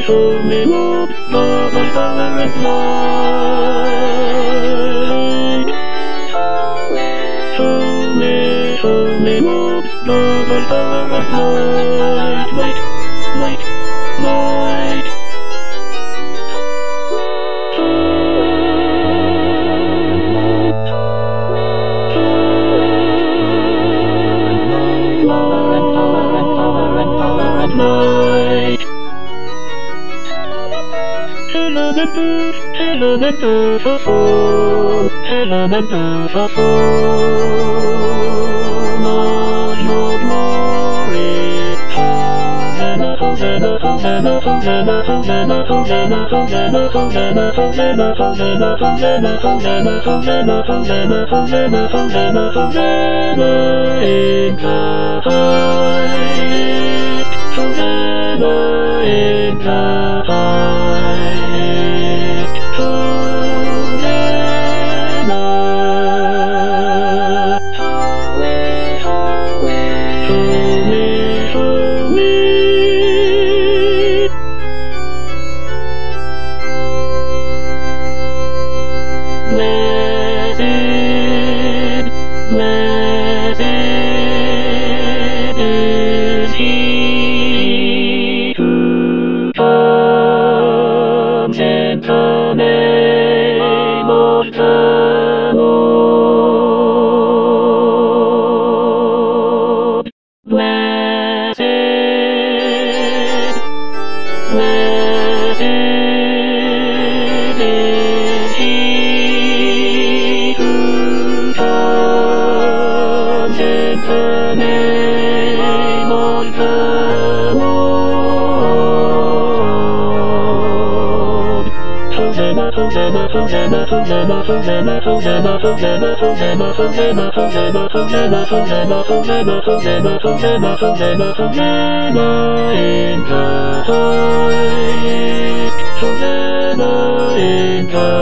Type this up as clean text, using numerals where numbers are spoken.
show me what the power and light. Show me what the power and light. Light, light, light. Night. Elemental fall, elemental fall, Lord, your glory. Hosanna, Hosanna, Hosanna, Hosanna, Hosanna, Hosanna, Hosanna, Hosanna, Hosanna, Hosanna, Hosanna, Hosanna, Hosanna, Hosanna, Hosanna, Hosanna, Hosanna in the highest. Hosanna in the highest. Hosanna. Holy. Blessed, blessed is he who comes in the name of the Lord. Blessed, blessed is he who comes in the name of the Lord. Hosanna, Hosanna, Hosanna, Hosanna, Hosanna, Hosanna, Hosanna, Hosanna, Hosanna, Hosanna, Hosanna, Hosanna, Hosanna, Hosanna, Hosanna, Hosanna, Hosanna in the highest. Hosanna in the